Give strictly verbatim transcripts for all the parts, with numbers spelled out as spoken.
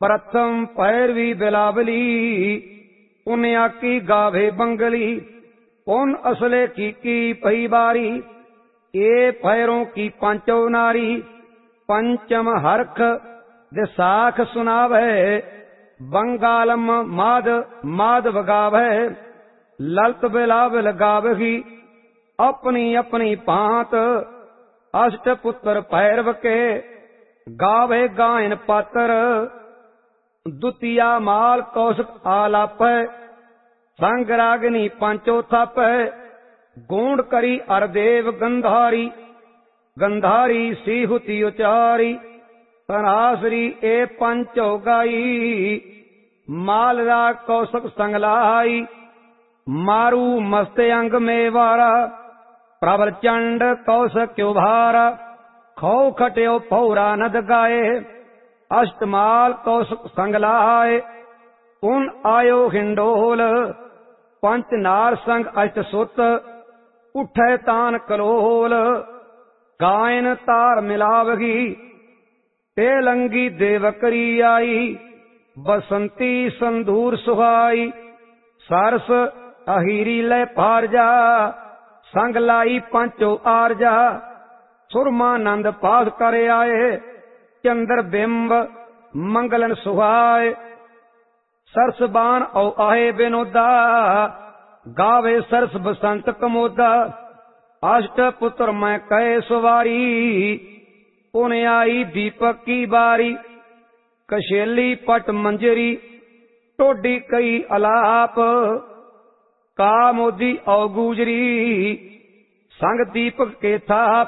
प्रथम पैरवी बिलावली, पुण्या की गावे बंगली, पुन असले की की पही बारी, ए पैरों की पांचो नारी, पंचम हरख दिसाख सुनावे, बंगालम माद माधव गावे, ललित बिलावल गावही अपनी अपनी पात, अष्ट पुत्र पैरव के गावे गायन पात्र, द्वितीया माल कौशक आलाप, संग रागिनी पंचो थप, गूंड करी अरदेव गंधारी, गंधारी सीहुति उचारी, तनासरी ए पंचो गाई, मालरा कौशक संगलाई, मारू मस्ते अंग में वारा, प्रबल चंड कौशक भारा, खौ खट्यो पौरा नद गाए, अष्टमाल कौशक संगलाए, उन आयो हिंडोल, पंच नार संग अष्ट सुत, उठे तान कलोल, गायन तार मिलावगी, तेलंगी देवकरी आई, बसंती संधूर सुहाई, सरस अहीरी ले पारजा, संग लाई पंचो आरजा, सुरमानंद पास कर आए, चंद्र बिंब मंगलन सुहाए, सरसबान औ आए विनोदा, गावे सरस बसंत कमोदा, अष्ट पुत्र मैं कहे सुवारी, पुण्य आई दीपक की बारी, कशेली पट मंजरी, टोडी कई अलाप, का मोदी औ गुजरी, संग दीपक के थाप,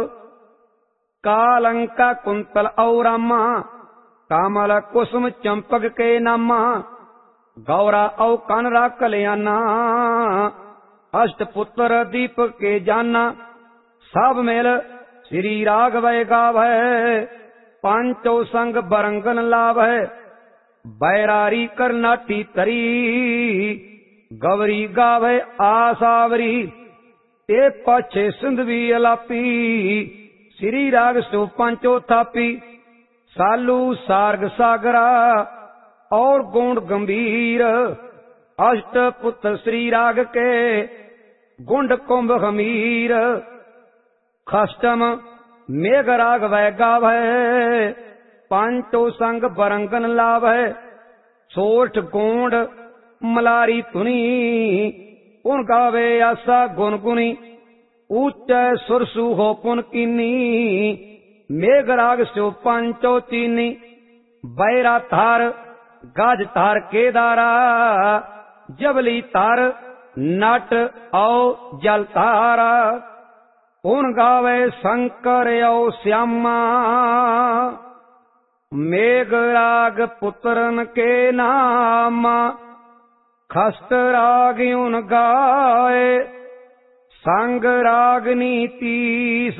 कालंका कुंतल औ रामा, कामल कुसुम चंपक के नामा, गौरा औ कनरा कल्याणा, अष्ट पुत्र दीपक के जाना, सब मेल श्री राघव गावै, पांचो संग बरंगन लावै, बैरारी करनाटी तरी, गवरी गावे आसावरी, ए पाछे सिंधवी अलापी, श्री राग सो पंचो थापी, सालू सार्ग सागरा और गुण गंभीर, अष्ट पुत्र श्री राग के गुंड कुंभ खमीर, खष्टम मेघ राग वै गावै, पांचो संग बरंगन लावै, सोठ गोंड मलारी तुनी, उन गावे आसा गुनगुनी, ऊंच सुरसु हो पुन कीनी, मेघ राग सो पंचो चीनी, बैरा थार गाज तार केदारा, जबली तार नट औ जल तारा, उन गावे शंकर औ श्यामा, मेघ राग पुत्रन के नामा, खस्त राग उन गाए, संग रागनी तीस,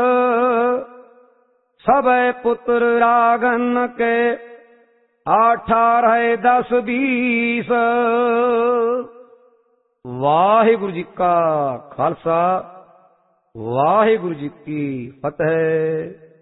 सब पुत्र रागन के अठारह दस बीस। वाहिगुरु जी का खालसा, वाहिगुरु जी की फतेह।